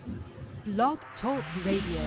Blog Talk Radio.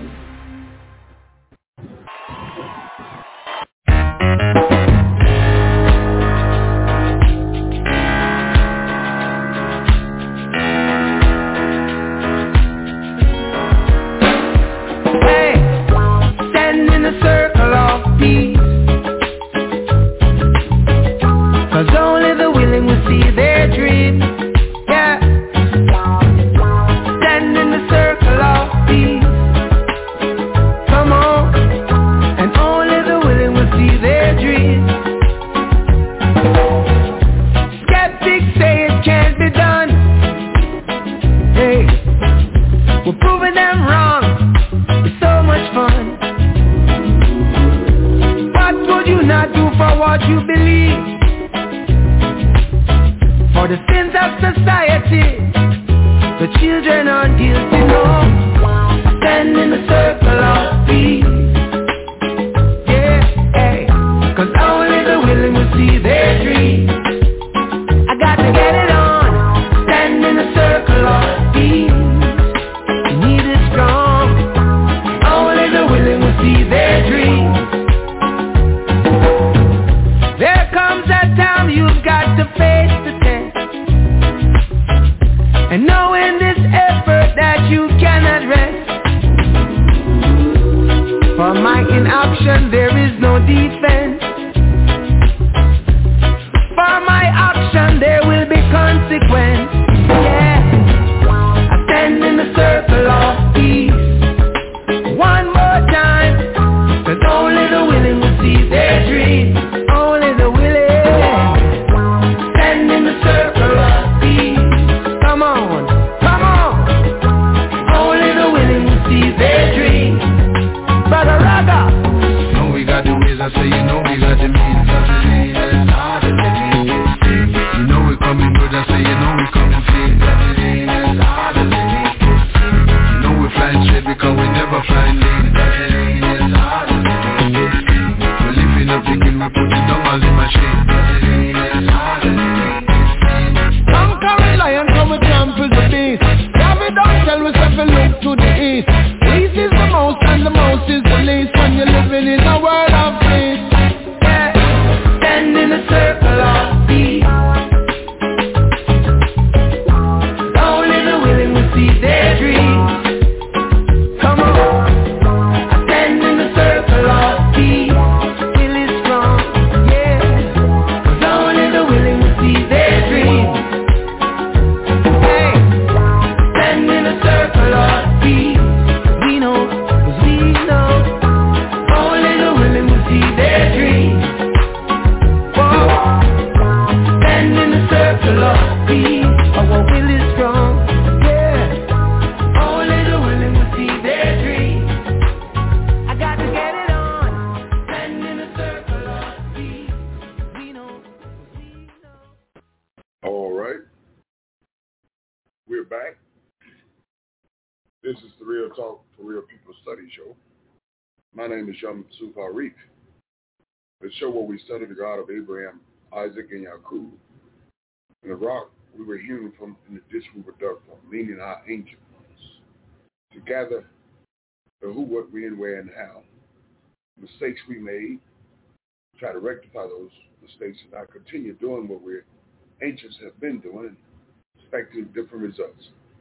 The show where we study the God of Abraham, Isaac, and Jacob. In the rock we were hewn from, in the ditch we were dug from, meaning our ancient ones. To gather the who, what, when, where, and how. Mistakes we made, try to rectify those mistakes, and I continue doing what we ancients have been doing, expecting different results.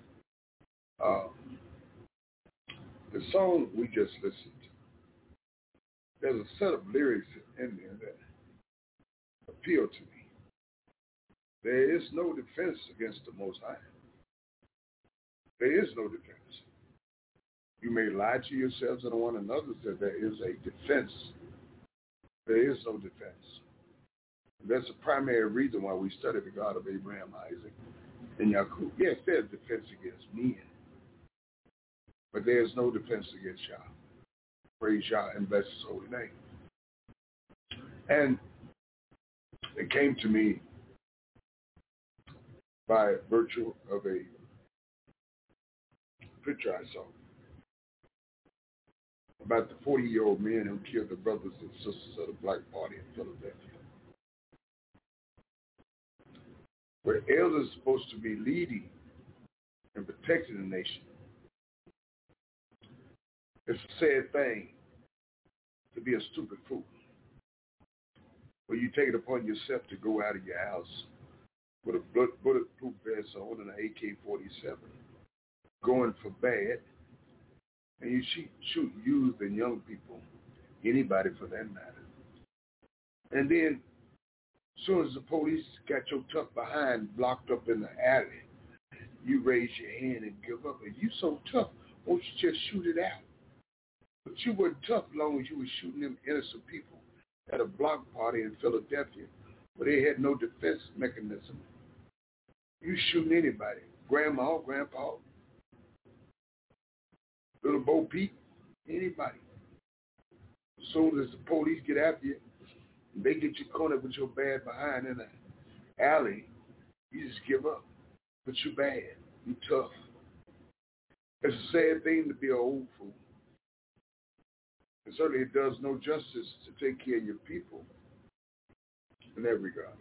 The song we just listened, there's a set of lyrics in there that appeal to me. There is no defense against the Most High. There is no defense. You may lie to yourselves and one another that there is a defense. There is no defense. And that's the primary reason why we study the God of Abraham, Isaac, and Jacob. Yes, there's defense against men, but there is no defense against Yah. Praise Yah and bless his holy name. And it came to me by virtue of a picture I saw about the 40-year-old men who killed the brothers and sisters of the Black Party in Philadelphia, where elders are supposed to be leading and protecting the nation. It's a sad thing to be a stupid fool. When you take it upon yourself to go out of your house with a bulletproof vest on and an AK-47, going for bad, and you shoot youth and young people, anybody for that matter. And then, as soon as the police got your tough behind blocked up in the alley, you raise your hand and give up. And you so tough, won't you just shoot it out? But you weren't tough as long as you were shooting them innocent people at a block party in Philadelphia where they had no defense mechanism. You shooting anybody, grandma, grandpa, little Bo Peep, anybody. As soon as the police get after you, they get you cornered with your bad behind in the alley, you just give up. But you bad, you tough. It's a sad thing to be an old fool. And certainly it does no justice to take care of your people in that regard.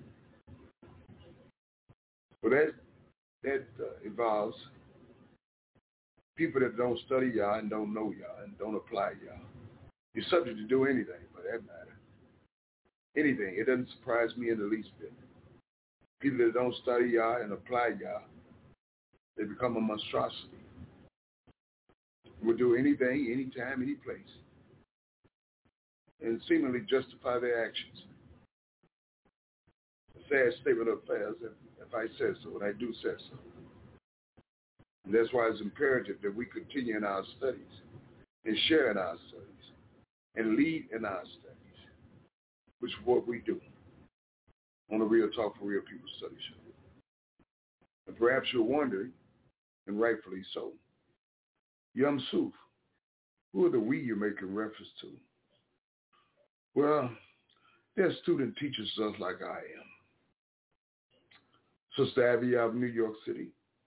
But that involves people that don't study y'all and don't know y'all and don't apply y'all. You're subject to do anything for that matter. Anything. It doesn't surprise me in the least bit. People that don't study y'all and apply y'all, they become a monstrosity. Will do anything, anytime, any place, and seemingly justify their actions. A sad statement of affairs if I said so, and I do say so. And that's why it's imperative that we continue in our studies and share in our studies and lead in our studies, which is what we do on the Real Talk for Real People Study Show. And perhaps you're wondering, and rightfully so, Yum Suf, who are the we you're making reference to? Well, they're student teachers just like I am. Sister Abby out of New York City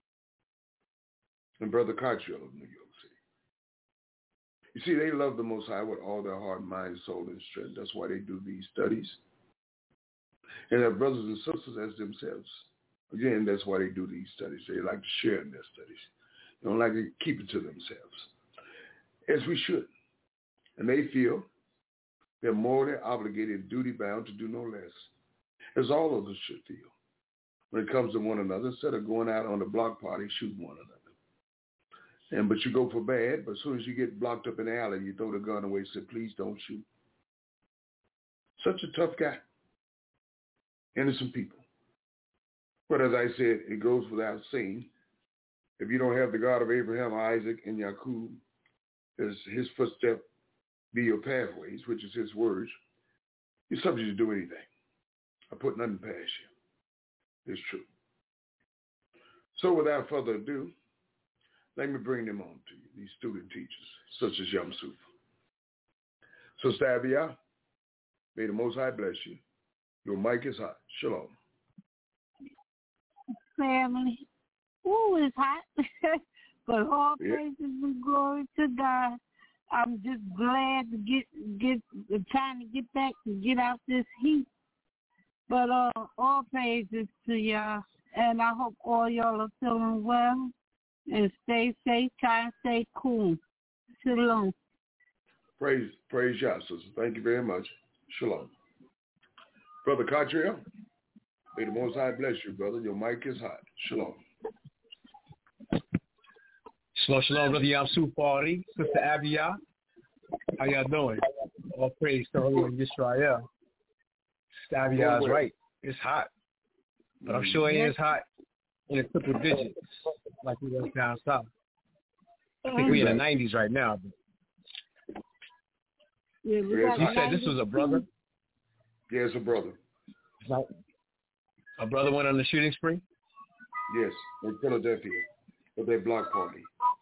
and Brother Cottrell of New York City. You see, they love the Most High with all their heart, mind, soul, and strength. That's why they do these studies. And their brothers and sisters as themselves. Again, that's why they do these studies. They like to share in their studies. They don't like to keep it to themselves, as we should. And they feel they're morally obligated, duty-bound to do no less, as all of us should feel when it comes to one another, instead of going out on the block party shooting one another. But you go for bad, but as soon as you get blocked up in the alley, you throw the gun away and say, please don't shoot. Such a tough guy. Innocent people. But as I said, it goes without saying, if you don't have the God of Abraham, Isaac, and Jacob as his footstep be your pathways, which is his words, you're subject to do anything. I put nothing past you. It's true. So without further ado, let me bring them on to you, these student teachers, such as Yum Suf. Sister Abiyah, may the Most High bless you. Your mic is hot. Shalom. Family. Ooh, it's hot. But all praises and glory to God. I'm just glad to get trying to get back to get out this heat. But all praises to y'all. And I hope all y'all are feeling well. And stay safe. Try and stay cool. Shalom. Praise Yah, sister. Thank you very much. Shalom. Brother Cottrell, may the Most High bless you, brother. Your mic is hot. Shalom. Shalom, Brother Yam Sufari, Sister Abiyah. How y'all doing? All praise to Holy Israel. Sister Abiyah is right. It's hot. But I'm sure it is hot in the triple digits like we was down south. I think we're in the 90s right now. You said this was a brother? Yeah, it's a brother. A brother went on the shooting spree? Yes, in Philadelphia at their block party.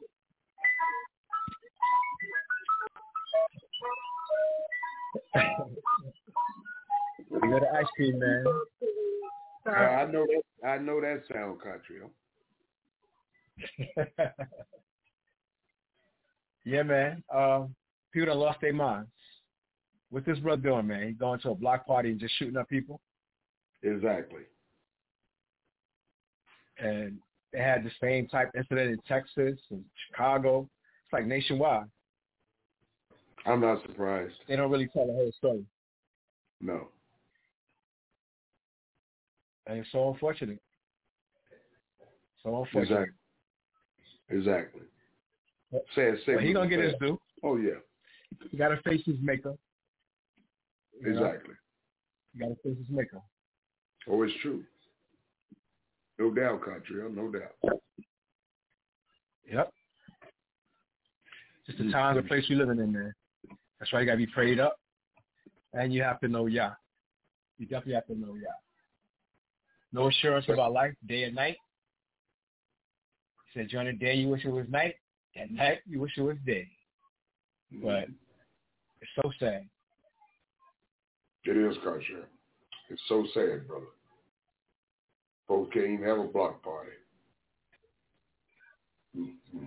You got the ice cream, man. I know that sound, Cottrell. Yeah, man. People done lost their minds. What's this brother doing, man? He going to a block party and just shooting up people? Exactly. And they had the same type incident in Texas and Chicago. It's like nationwide. I'm not surprised. They don't really tell the whole story. No. And it's so unfortunate. So unfortunate. Exactly. Sad. But he gonna get his due. Oh yeah. He gotta face his maker. Exactly. He gotta face his maker. Oh, it's true. No doubt, Contrell. No doubt. Yep. Just the time and place you're living in, man. That's why you gotta be prayed up, and you have to know Yah. You definitely have to know Yah. No assurance about life, day and night. He said, during the day you wish it was night, at night you wish it was day. But it's so sad. It is, Contrell. It's so sad, brother. Folks can't even have a block party. Mm-hmm.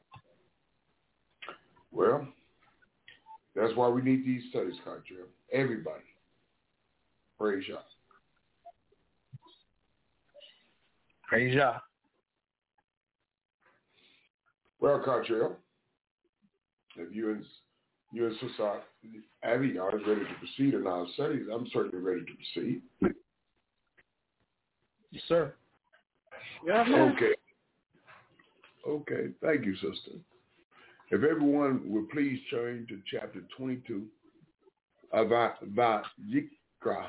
Well, that's why we need these studies, Contrell. Everybody. Praise Yah. Praise Yah. Well, Contrell, if you and Sister Abby are ready to proceed in our studies, I'm certainly ready to proceed. Yes, sir. Yeah, man. Okay. Thank you, sister. If everyone would please turn to chapter 22 of Vayikra,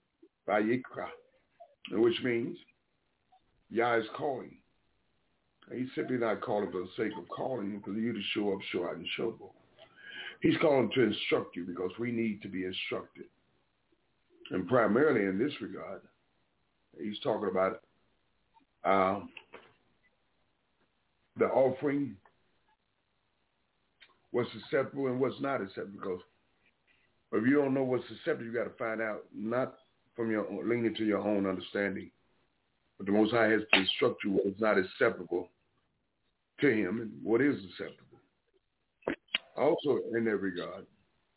which means Yah is calling. He's simply not calling for the sake of calling for you to show up, show out, and show up. He's calling to instruct you because we need to be instructed. And primarily in this regard, he's talking about the offering, what's acceptable and what's not acceptable. Because if you don't know what's acceptable, you got to find out, not from your own, leaning to your own understanding, but the Most High has to instruct you what is not acceptable to him and what is acceptable. Also, in that regard,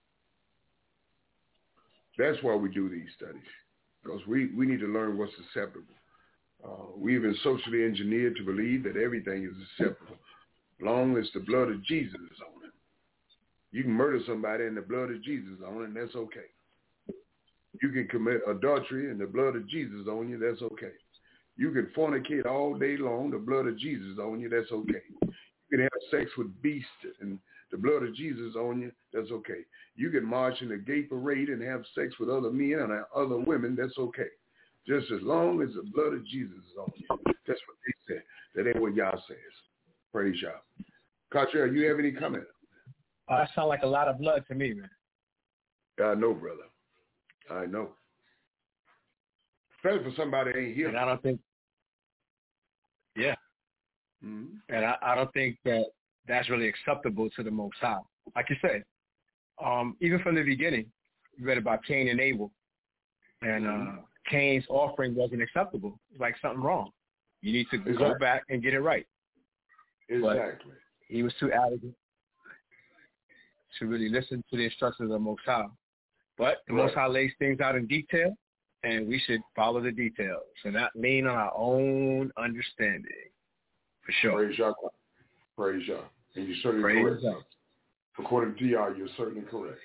that's why we do these studies, because we need to learn what's acceptable. We've been socially engineered to believe that everything is acceptable, long as the blood of Jesus is on it. You can murder somebody and the blood of Jesus is on it, and that's okay. You can commit adultery and the blood of Jesus is on you, that's okay. You can fornicate all day long, the blood of Jesus is on you, that's okay. You can have sex with beasts and the blood of Jesus on you, that's okay. You can march in a gay parade and have sex with other men and other women, that's okay. Just as long as the blood of Jesus is on you. That's what they said. That ain't what Yah says. Praise Yah. Contrell, you have any comment? That sounds like a lot of blood to me, man. I know, brother. I know. Especially for somebody that ain't here. And I don't think, yeah. Mm-hmm. And I don't think that that's really acceptable to the Most High. Like you said, even from the beginning, you read about Cain and Abel. And Cain's offering wasn't acceptable. It's like something wrong. You need to go back and get it right. Exactly. But he was too arrogant to really listen to the instructions of the Most High. But the Most High lays things out in detail, and we should follow the details and not lean on our own understanding. For sure. Praise Yah. Praise Yah. And you're certainly correct. According to Yah, you're certainly correct.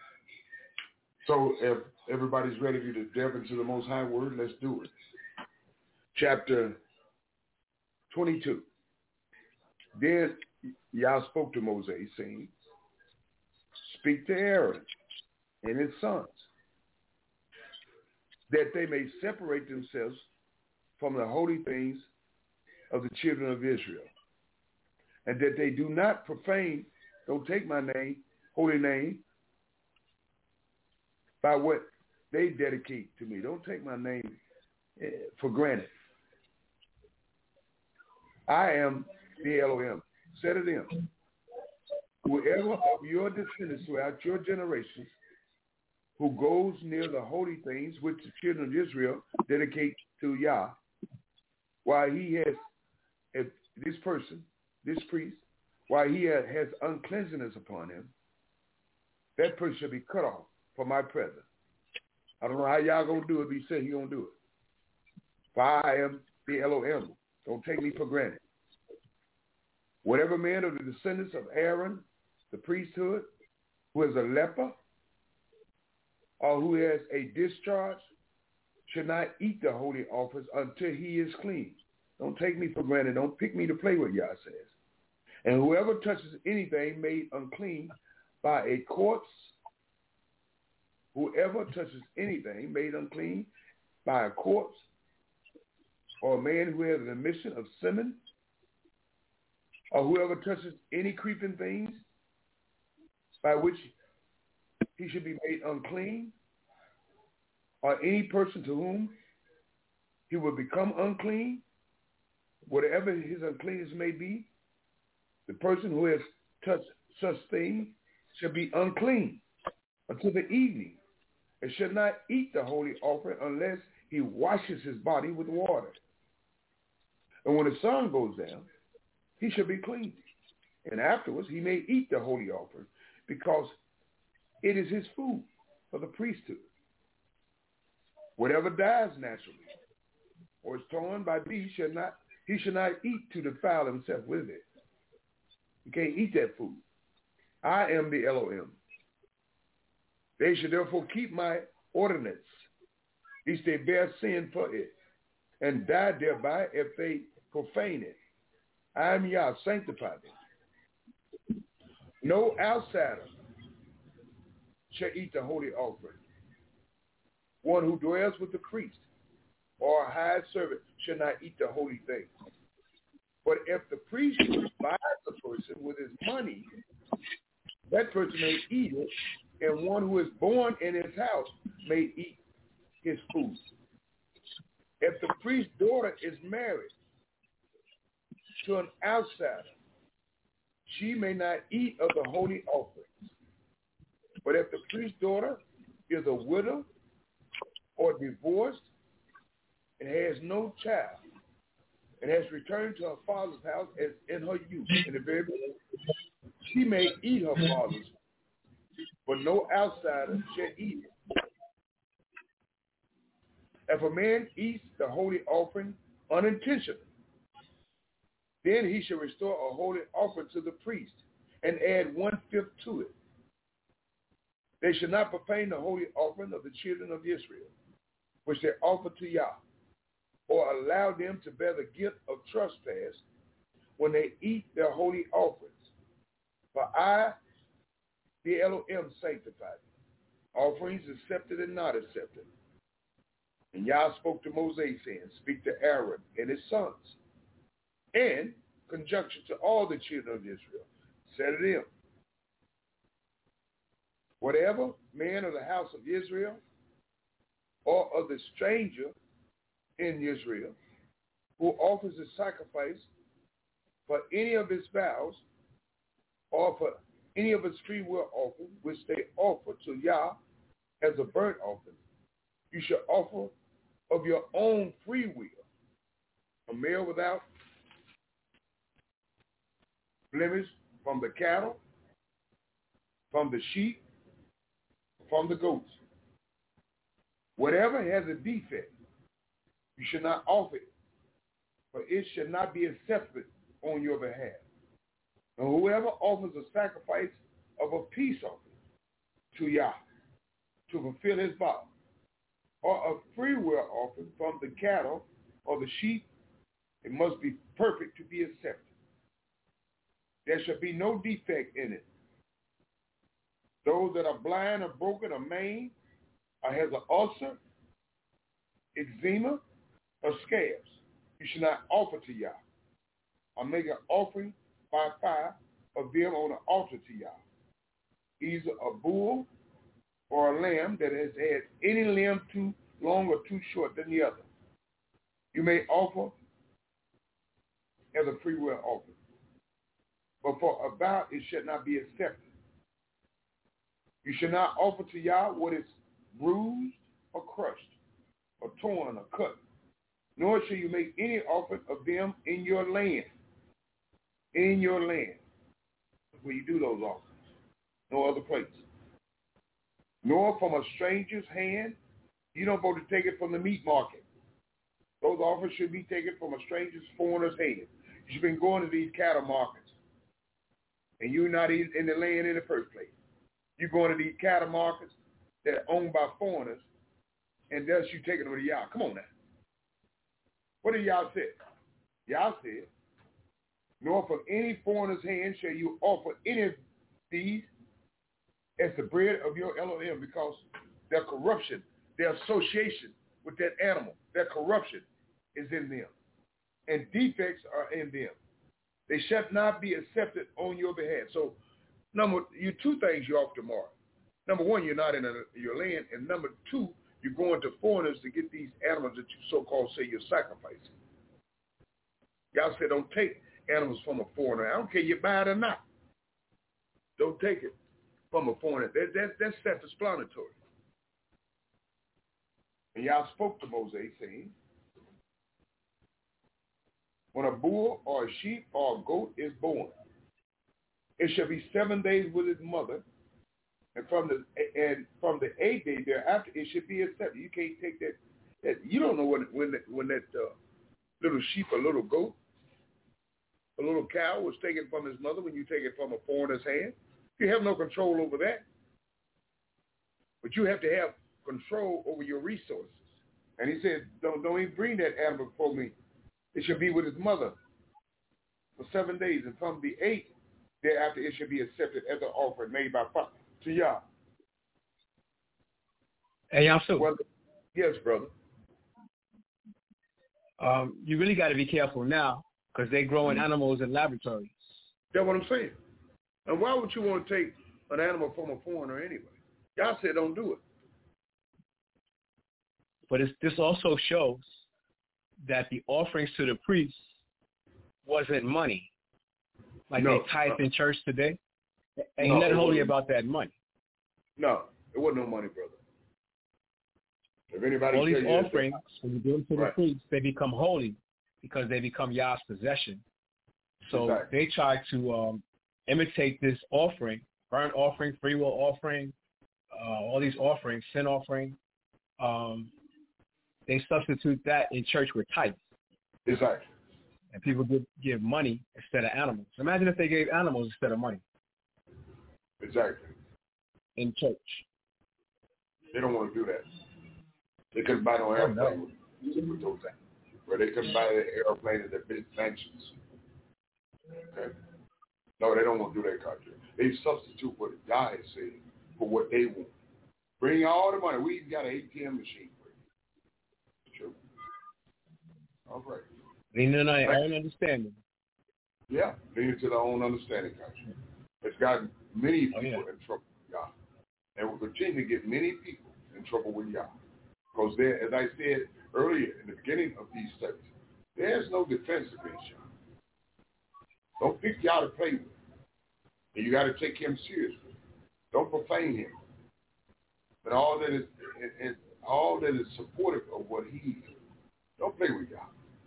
So if everybody's ready to delve into the Most High Word, let's do it. Chapter 22. Then Yah spoke to Moses, saying, speak to Aaron and his sons, that they may separate themselves from the holy things of the children of Israel, and that they do not profane, don't take my name, holy name, by what they dedicate to me. Don't take my name for granted. I am the Elohim. Say to them, whoever of your descendants throughout your generations who goes near the holy things which the children of Israel dedicate to Yah, while he has, this person, this priest, while he has uncleanness upon him, that person shall be cut off from my presence. I don't know how y'all going to do it, but he said he going to do it. For I am the Elohim. Don't take me for granted. Whatever man of the descendants of Aaron, the priesthood, who is a leper or who has a discharge should not eat the holy offerings until he is clean. Don't take me for granted. Don't pick me to play with, Yah says. And whoever touches anything made unclean by a corpse, whoever touches anything made unclean by a corpse, or a man who has an emission of semen, or whoever touches any creeping things by which he should be made unclean, or any person to whom he will become unclean, whatever his uncleanness may be, the person who has touched such things shall be unclean until the evening, and shall not eat the holy offering unless he washes his body with water. And when the sun goes down, he shall be clean. And afterwards he may eat the holy offering, because it is his food for the priesthood. Whatever dies naturally or is torn by beasts, he shall not eat to defile himself with it. You can't eat that food. I am the Elohim. They should therefore keep my ordinance, lest they bear sin for it, and die thereby if they profane it. I am Yah, sanctify them. No outsider shall eat the holy offering. One who dwells with the priest or a hired servant shall not eat the holy thing. But if the priest buys the person with his money, that person may eat it, and one who is born in his house may eat his food. If the priest's daughter is married to an outsider, she may not eat of the holy offerings. But if the priest's daughter is a widow or divorced and has no child and has returned to her father's house as in her youth, in the very beginning, she may eat her father's, but no outsider shall eat it. If a man eats the holy offering unintentionally, then he shall restore a holy offering to the priest and add 1/5 to it. They shall not profane the holy offering of the children of Israel, which they offer to Yah, or allow them to bear the guilt of trespass when they eat their holy offerings. For I, the Elohim, sanctify them. Offerings accepted and not accepted. And Yah spoke to Moses, saying, speak to Aaron and his sons, and conjunction to all the children of Israel. Say to them, whatever man of the house of Israel or of the stranger in Israel who offers a sacrifice for any of his vows or for any of his free will offering, which they offer to Yah as a burnt offering, you shall offer of your own free will a male without blemish from the cattle, from the sheep, from the goats. Whatever has a defect, you should not offer it, for it should not be accepted on your behalf. And whoever offers a sacrifice of a peace offering to Yah to fulfill his vow, or a free will offering from the cattle or the sheep, it must be perfect to be accepted. There shall be no defect in it. Those that are blind or broken or maimed, or has an ulcer, eczema, or scabs, you should not offer to Yah, or make an offering by fire of them on the altar to Yah, either a bull or a lamb that has had any limb too long or too short than the other. You may offer as a free will offering, but for a vow it should not be accepted. You should not offer to Yah what is bruised or crushed or torn or cut, nor shall you make any offering of them in your land. In your land, where you do those offerings, no other place. Nor from a stranger's hand. You don't go to take it from the meat market. Those offers should be taken from a stranger's, foreigner's hand. You should be going to these cattle markets, and you're not in the land in the first place. You going to these cattle markets that are owned by foreigners, and thus you taking them to Yah. Come on now. What did Yah say? Yah said, nor from any foreigner's hand shall you offer any of these as the bread of your Elohim, because their corruption, their association with that animal, their corruption is in them, and defects are in them. They shall not be accepted on your behalf. So, two things you offer tomorrow. Number one, you're not in your land, and number two, you're going to foreigners to get these animals that you so-called say you're sacrificing. Y'all said don't take animals from a foreigner. I don't care you buy it or not. Don't take it from a foreigner. That's self-explanatory. And y'all spoke to Moses saying, when a bull or a sheep or a goat is born, it shall be 7 days with its mother, and from the 8th day thereafter it should be accepted. You can't take that. You don't know when that little sheep or little goat, a little cow was taken from his mother when you take it from a foreigner's hand. You have no control over that. But you have to have control over your resources. And he said, don't even bring that animal before me. It should be with his mother for 7 days. And from the 8th thereafter it should be accepted as an offering made by Father to Yah. Hey, Yamsu. Well, yes, brother. You really got to be careful now because they're growing animals in laboratories. That's what I'm saying. And why would you want to take an animal from a foreigner anyway? Y'all said don't do it. But this also shows that the offerings to the priests wasn't money. Like they tithe in church today. Ain't nothing holy about that money. No, it wasn't no money, brother. If anybody all these offerings, when you give them to the priests, they become holy because they become Yah's possession. So they try to imitate this offering, burnt offering, free will offering, all these offerings, sin offering. They substitute that in church with tithes. Exactly. And people give money instead of animals. Imagine if they gave animals instead of money. Exactly. In church. They don't want to do that. They couldn't buy no airplane with those things. Or they couldn't buy the airplane at their big sanctions. Okay? No, they don't want to do that country. They substitute what God has said for what they want. Bring all the money. We even got an ATM machine for you. Sure. All right. Leaning on their own understanding. Yeah, leaning to their own understanding, country. It's gotten many people in trouble with Yah. And will continue to get many people in trouble with Yah. Because there, as I said earlier in the beginning of these studies, there's no defense against Yah. Don't pick Yah to play with. And you got to take him seriously. Don't profane him. But all that is supportive of what he is. Don't play with Yah.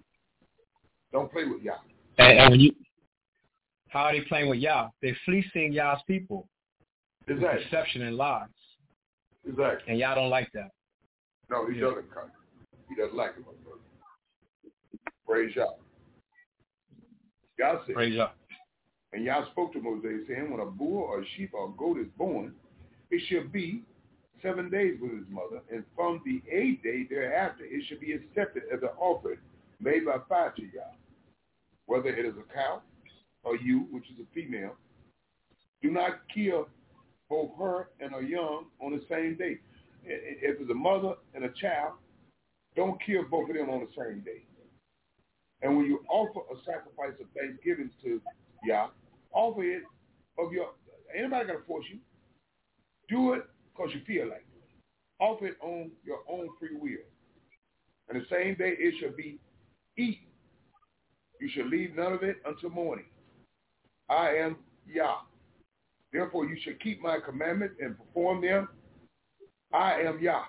Don't play with Yah. And how are they playing with Yah? They're fleecing Yah's people. Exactly. With deception and lies. Exactly. And Yah don't like that. No, he doesn't come. He doesn't like it, my brother. Praise Yah. Yah said. Praise Yah. And Yah spoke to Moses, saying, when a bull or a sheep or a goat is born, it shall be 7 days with his mother, and from the 8th day thereafter it shall be accepted as an offering made by fire to Yah. Whether it is a cow or you, which is a female, do not kill both her and her young on the same day. If it's a mother and a child, don't kill both of them on the same day. And when you offer a sacrifice of thanksgiving to Yah, offer it of your, anybody going to force you. Do it because you feel like it. Offer it on your own free will. And the same day it shall be eaten. You shall leave none of it until morning. I am Yah. Therefore you shall keep my commandments and perform them. I am Yah.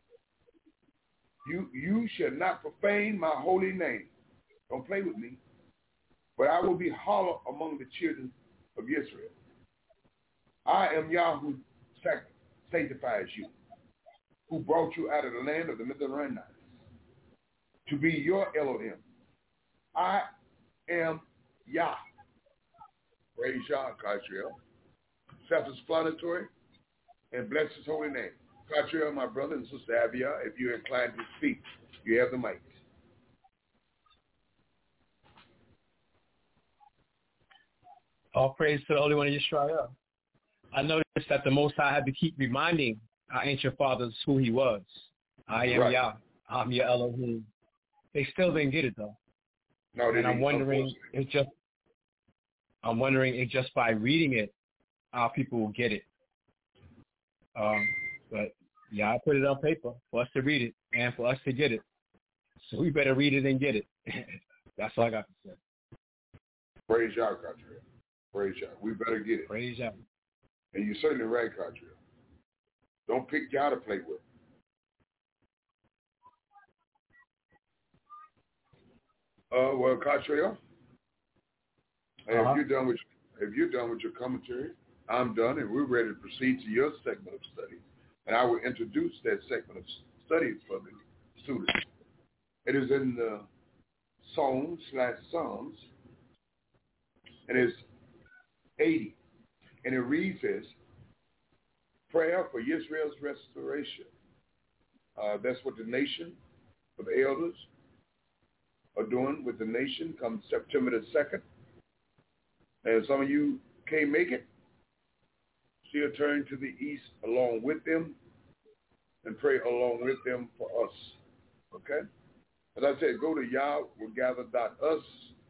You shall not profane my holy name. Don't play with me. But I will be hollow among the children of Israel. I am Yah who sanctifies you, who brought you out of the land of the Midianites, to be your Elohim. I am Yah. Praise Yah, Israel. Self-explanatory. and bless his holy name. Cottrell, my brother, and Sister Abia, if you're inclined to speak, you have the mic. All praise to the Holy One of Israel. I noticed that the Most High had to keep reminding our ancient fathers who he was. I am Yah. I'm your Elohim. They still didn't get it though. No, and I'm wondering if just by reading it, our people will get it. But yeah, I put it on paper for us to read it and for us to get it. So we better read it and get it. That's all I got to say. Praise Yah, Cottrell. Praise Yah. We better get it. Praise Yah. And you're certainly right, Cottrell. Don't pick Yah to play with. Well, Cottrell, if you're done with your commentary, I'm done, and we're ready to proceed to your segment of study. And I will introduce that segment of studies for the students. It is in the Psalms, and it's 80. And it reads as prayer for Israel's restoration. That's what the nation of the elders are doing with the nation come September the 2nd. And some of you can't make it. Still turn to the east along with them and pray along with them for us. Okay? As I said, go to yahwillgather.us.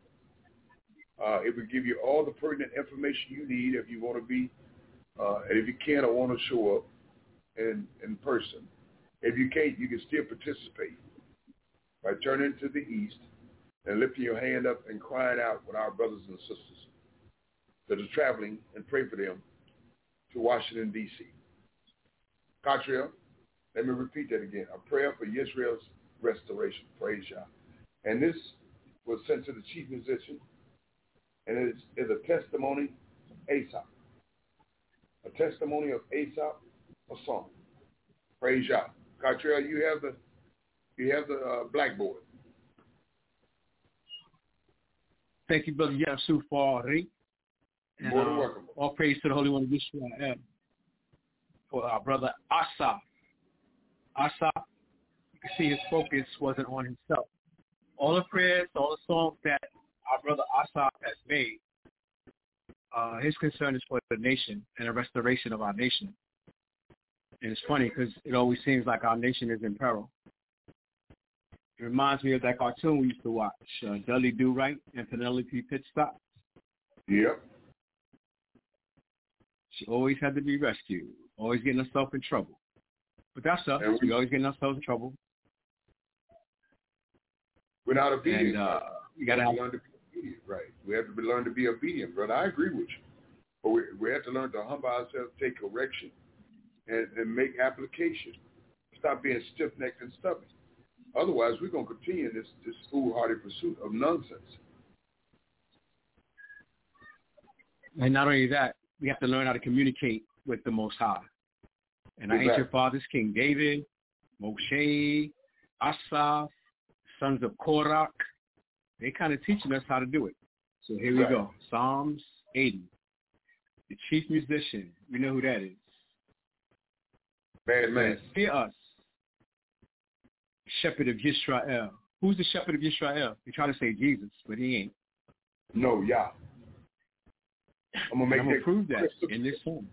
It will give you all the pertinent information you need if you want to be, and if you can or want to show up in person. If you can't, you can still participate by turning to the east and lifting your hand up and crying out with our brothers and sisters that are traveling, and pray for them to Washington, D.C. Cottrell, let me repeat that again. A prayer for Israel's restoration. Praise Yah. And this was sent to the chief musician, and it is a testimony of Asaph. A testimony of Asaph, a song. Praise Yah. Cottrell, you have the blackboard. Thank you, Brother Yasu Fari. More than welcome. All praise to the Holy One of Israel. For our brother Asaph. Asaph, you can see his focus wasn't on himself. All the prayers, all the songs that our brother Asaph has made, his concern is for the nation and the restoration of our nation. And it's funny because it always seems like our nation is in peril. It reminds me of that cartoon we used to watch, Dudley Do Right and Penelope Pitstop. Yep. She always had to be rescued, always getting herself in trouble. But that's us. We always getting ourselves in trouble. We're not obedient. And we got to learn to be obedient, right? We have to learn to be obedient, brother. I agree with you. But we have to learn to humble ourselves, take correction, and make application. Stop being stiff-necked and stubborn. Otherwise, we're going to continue this foolhardy pursuit of nonsense. And not only that, we have to learn how to communicate with the Most High. And our ancient fathers, King David, Moshe, Asaph, sons of Korach, they kind of teaching us how to do it. So here we go. Psalms 80. The chief musician, we know who that is. Bad man. Fear us, shepherd of Yisrael. Who's the shepherd of Yisrael? They try to say Jesus, but he ain't. No, Yah. I'm going to prove that in this song.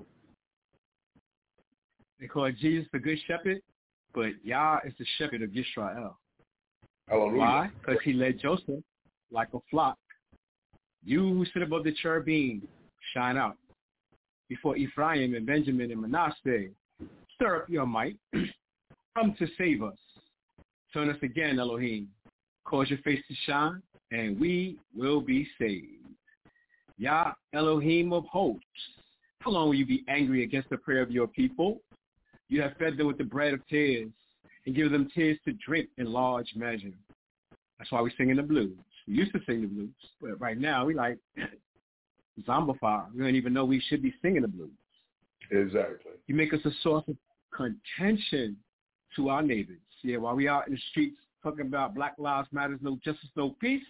They call Jesus the good shepherd, but Yah is the shepherd of Yisrael. Hallelujah. Why? Because he led Joseph like a flock. You who sit above the cherubim, shine out. Before Ephraim and Benjamin and Manasseh, stir up your might. Come to save us. Turn us again, Elohim. Cause your face to shine, and we will be saved. Yah, Elohim of hosts, how long will you be angry against the prayer of your people? You have fed them with the bread of tears and given them tears to drink in large measure. That's why we sing in the blues. We used to sing the blues, but right now we like zombified. We don't even know we should be singing the blues. Exactly. You make us a source of contention to our neighbors. Yeah, while we out in the streets talking about Black Lives Matter, no justice, no peace,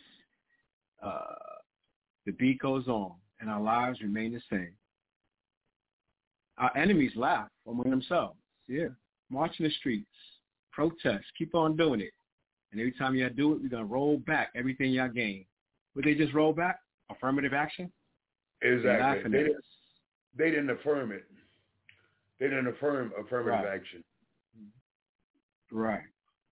the beat goes on and our lives remain the same. Our enemies laugh among themselves. Yeah. March in the streets. Protest. Keep on doing it. And every time y'all do it, we're going to roll back everything y'all gain. Would they just roll back? Affirmative action? Exactly. They didn't affirm it. They didn't affirm affirmative action. Right.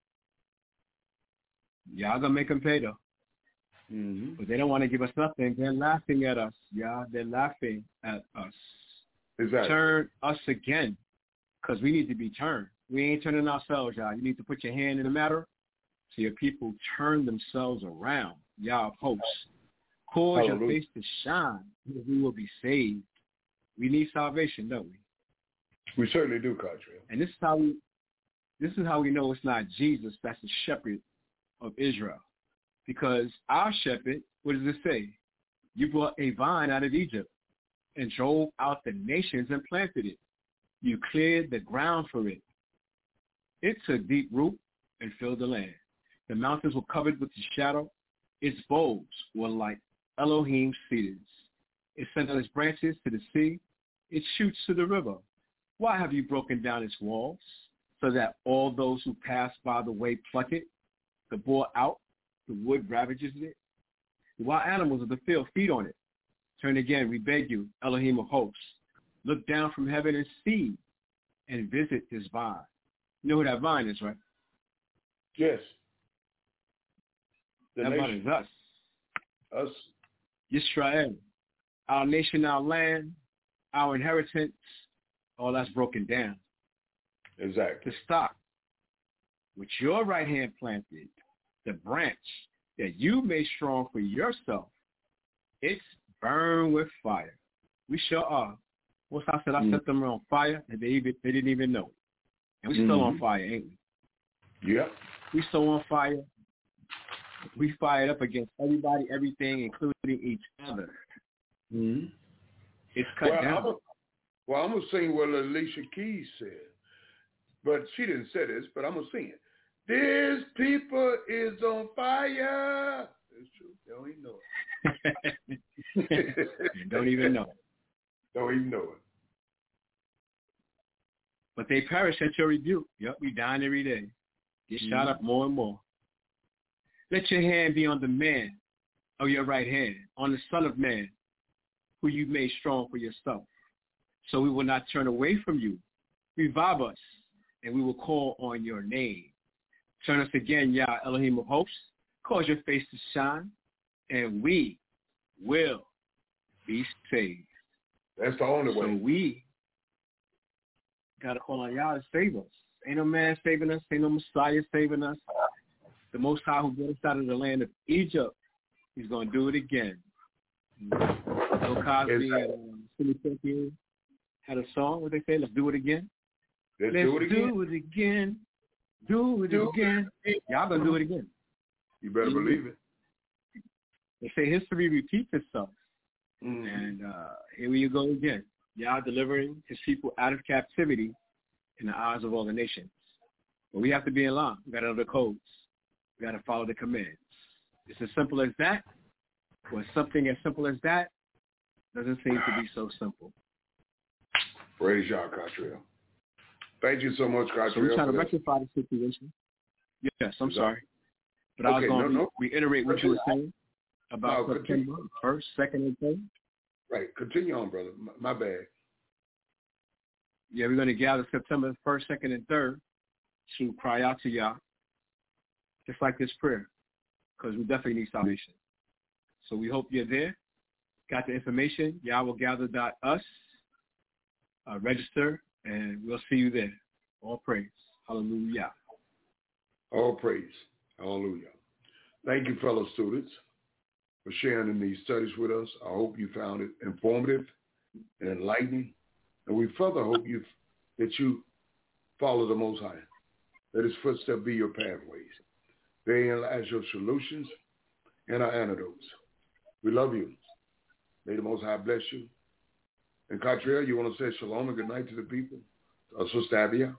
Y'all going to make them pay, though. Mm-hmm. But they don't want to give us nothing. They're laughing at us, y'all. They're laughing at us. Exactly. Turn us again, because we need to be turned. We ain't turning ourselves, y'all. You need to put your hand in the matter so your people turn themselves around. Y'all of hosts. Cause your face to shine, because we will be saved. We need salvation, don't we? We certainly do, Cottrell. And this is how we know it's not Jesus that's the shepherd of Israel. Because our shepherd, what does it say? You brought a vine out of Egypt and drove out the nations and planted it. You cleared the ground for it. It took deep root and filled the land. The mountains were covered with the shadow. Its boughs were like Elohim's cedars. It sent out its branches to the sea. It shoots to the river. Why have you broken down its walls, so that all those who pass by the way pluck it? The boar out, the wood ravages it. The wild animals of the field feed on it. Turn again, we beg you, Elohim of hosts. Look down from heaven and see, and visit this vine. You know who that vine is, right? Yes. That vine is us. Us. Yisrael. Our nation, our land, our inheritance, all that's broken down. Exactly. To stop, with your right hand planted, the branch that you made strong for yourself, it's burned with fire. We sure are. What's I said? I set them on fire, and they didn't even know it. And we still on fire, ain't we? Yep. We still on fire. We fired up against everybody, everything, including each other. Mm-hmm. It's cut down. I'm going to sing what Alicia Keys said. But she didn't say this, but I'm going to sing it. This people is on fire. It's true. They don't even know it. Don't even know it. Don't even know it. But they perish at your rebuke. Yep, we dying every day. Get shot up more and more. Let your hand be on the man of your right hand, on the Son of Man, who you made strong for yourself. So we will not turn away from you. Revive us, and we will call on your name. Turn us again, Yah Elohim of hosts. Cause your face to shine, and we will be saved. That's the only way. So we got to call on Yah to save us. Ain't no man saving us. Ain't no Messiah saving us. The Most High who brought us out of the land of Egypt, he's going to do it again. Bill Cosby and Silly Cynthia had a song. What they say? Let's do it again. Let's do it again. Do it again. Do it again. Y'all going to do it again. You better believe it. They say history repeats itself. And here we go again. Y'all delivering his people out of captivity in the eyes of all the nations. But we have to be in line. We got to know the codes. We got to follow the commands. It's as simple as that. Or something as simple as that doesn't seem to be so simple. Praise Yah, Cottrell. Thank you so much, Cottrell. So we're trying to rectify the situation. Yes, I'm sorry. But I was going to reiterate what you were saying about September 1st, 2nd, and 3rd. Right. Continue on, brother. My bad. Yeah, we're going to gather September 1st, 2nd, and 3rd to cry out to Yah, just like this prayer, because we definitely need salvation. So we hope you're there. Got the information. Yah will gather.us. Register, and we'll see you there. All praise. Hallelujah. All praise. Hallelujah. Thank you, fellow students, for sharing in these studies with us. I hope you found it informative and enlightening. And we further hope that you follow the Most High. Let his footsteps be your pathways. Therein lies your solutions and our antidotes. We love you. May the Most High bless you. And Cottrell, you want to say shalom and good night to the people? Sister Abia?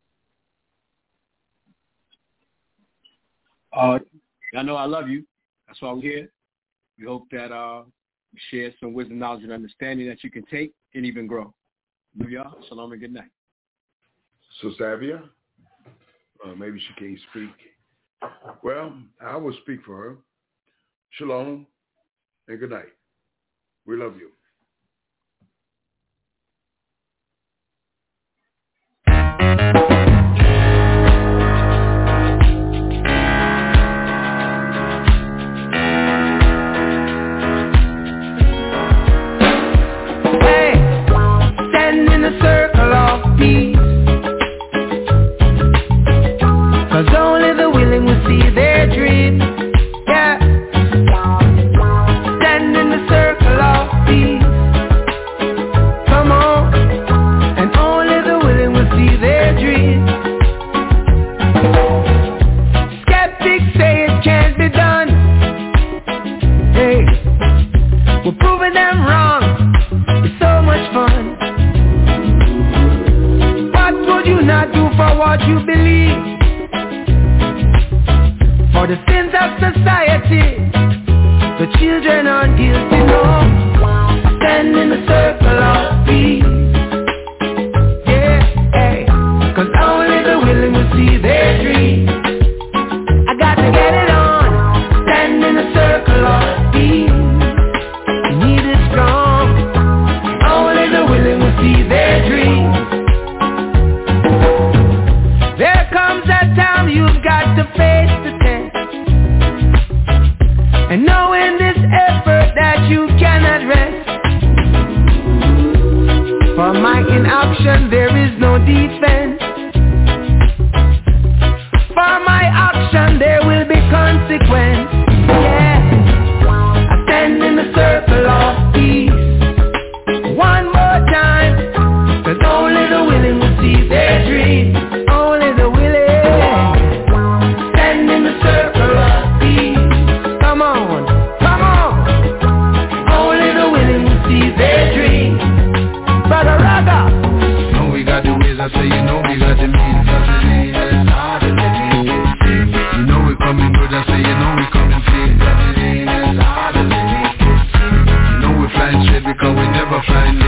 I know I love you. That's why we're here. We hope that we share some wisdom, knowledge, and understanding that you can take and even grow. New York. Shalom and good night. Sister Avia, maybe she can't speak. Well, I will speak for her. Shalom and good night. We love you. Circle of peace, 'cause only the willing will see their dreams. Yeah, stand in the circle of peace. Come on, and only the willing will see their dreams. Skeptics say it can't be done. Hey, we're proving them wrong. It's so much fun. Not do for what you believe, for the sins of society, the children are guilty. No, stand in the circle of peace. Yeah, hey, 'cause only the willing will see their dreams. I got to get it on. Stand in the circle of peace. You need it strong. Only the willing will see their dreams. You've got to face the test, and know in this effort that you cannot rest. For my inaction there is no defense. For my action there will be consequence. Yeah, I stand in the circle of peace. One more time, 'cause only the willing will see their dreams. Only the willing. Circle of peace. Come on, come on. Only the willing will see their dreams. Brother Raga. Know we got the ways, I say you know we got the means. I say it's hard to make it. You know we coming good, I say you know we coming fit. I say it's hard to make it. You know we flying straight because we never flying